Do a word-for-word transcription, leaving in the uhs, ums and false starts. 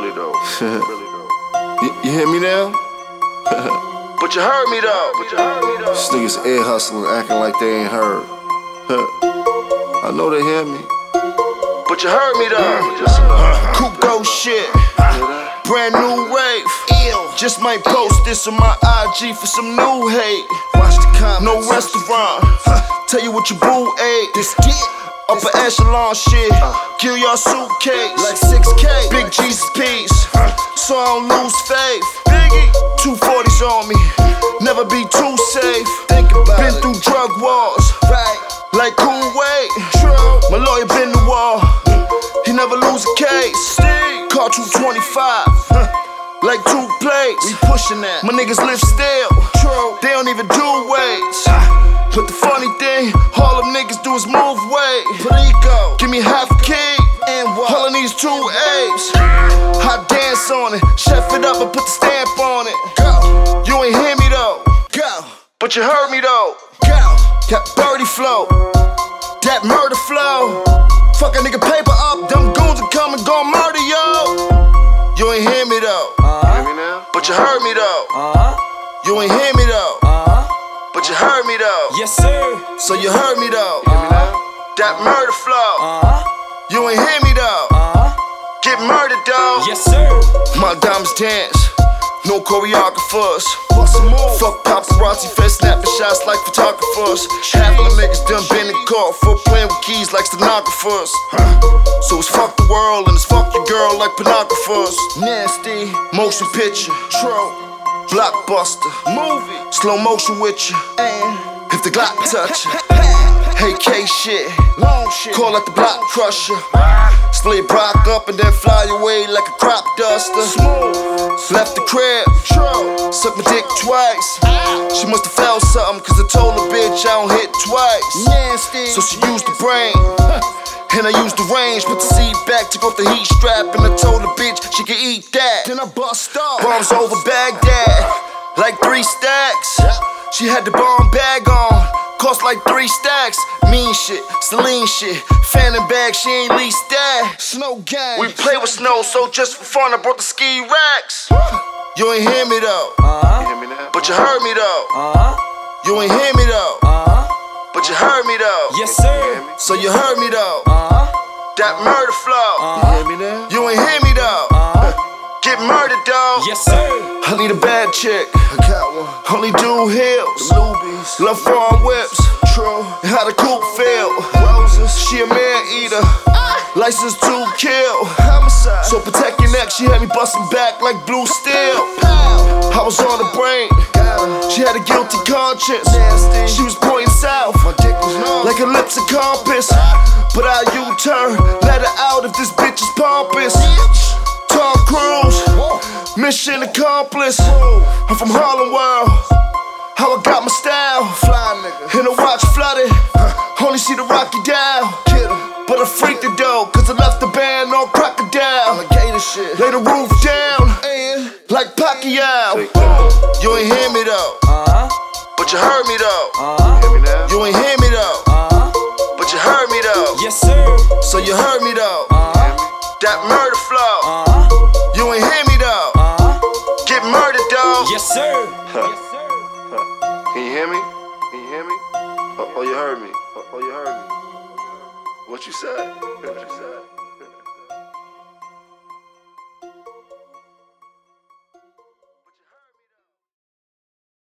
Really though. Really though. You, you hear me now? But you heard me though. But you heard me though. These niggas ear hustling, acting like they ain't heard. I know they hear me. But you heard me though. Uh, Coupe go shit. Brand new wave. Just might post this on my I G for some new hate. Watch the comments. No restaurant. Tell you what your boo ate. This dick. Upper echelon shit. Kill your suitcase. Like six K. Big Jesus peace. So I don't lose faith. Biggie. two forties on me. Never be too safe. Think about Been it. through drug wars. Right. Like Kuwait. True. My lawyer been to war. He never lose a case. Steve. Caught you twenty-five. Like two plates. We pushing that. My niggas live still. True. They don't even do weights. But the funny thing, all them niggas do is move weight. Perico. Give me half a key. And what? All I need is two A's. I dance on it. Chef it up and put the stamp on it. Go. You ain't hear me though. Go. But you heard me though. Go. That birdie flow. That murder flow. Fuck a nigga paper up. Them goons are coming, gon' murder yo. You ain't hear me though. Uh-huh. Hear me now? But you heard me though. Uh-huh. You ain't hear me though. Uh-huh. But you heard me though. Yes sir. So you heard me though. Uh-huh. Hear me now? That murder flow. Uh-huh. You ain't hear me though. Uh-huh. Get murdered though. Yes sir. My diamonds dance. No choreographers. Fuck paparazzi, fed snapping shots like photographers. Half of the niggas done been in court for playing with keys like stenographers. So it's fuck the world and it's fuck your girl like pornographers. Nasty, motion picture, troll, blockbuster, movie, slow motion with you. And if the Glock touch you, hey K shit, long shit, call it the block crusher. Split Brock up and then fly away like a crop duster. Smooth. Left the crib, suck my dick twice. She must've felt something cause I told her bitch I don't hit twice. Nasty. So she used the brain and I used the range. Put the seat back, took off the heat strap, and I told the bitch she could eat that. Then I bust off. Bombs over Baghdad, like three stacks. She had the bomb bag on, cost like three stacks. Mean shit, Celine shit, Phantom bag, she ain't least that. Snow gang. We play with snow, so just for fun I brought the ski racks. You ain't hear me though. Uh-huh. You hear me now? But you heard me though. Uh-huh. You ain't hear me though. Uh-huh. But you heard me though. Yes sir. So you heard me though. Uh-huh. That murder flow. Uh-huh. You hear me now? You ain't hear me though. Uh-huh. Get murdered though. Yes sir. I need a bad chick. I got one. Only do heels. Lubies. Love farm whips. True. How the coupe feel. Roses. She a man eater. License to kill. Homicide. So protect your neck. She had me busting back like blue steel. I was on the brain. She had a guilty conscience. Nasty. She was pointing south. My dick was numb. Like her lips a compass. But I U-turn. Let her out if this bitch is pompous. Tom Cruise. Mission accomplished. I'm from Harlem World. How I got my style. Fly nigga. In a watch flooded. Only see the Rocky down. But I freaked it though, cause I left the band on crocodile. Alligator shit. Lay the roof down, and like Pacquiao. You ain't hear me though. Uh-huh. But you heard me though. Uh-huh. Hear me now? You ain't hear me though. Uh-huh. But you heard me though. Yes sir. So you heard me though. Uh-huh. That murder flow. Uh-huh. You ain't hear me though. Uh-huh. Get murdered though. Yes sir. Huh. Yes sir. Huh. Can you hear me? Can you hear me? Oh, oh you heard me. Oh, oh you heard me. What you said? What you said?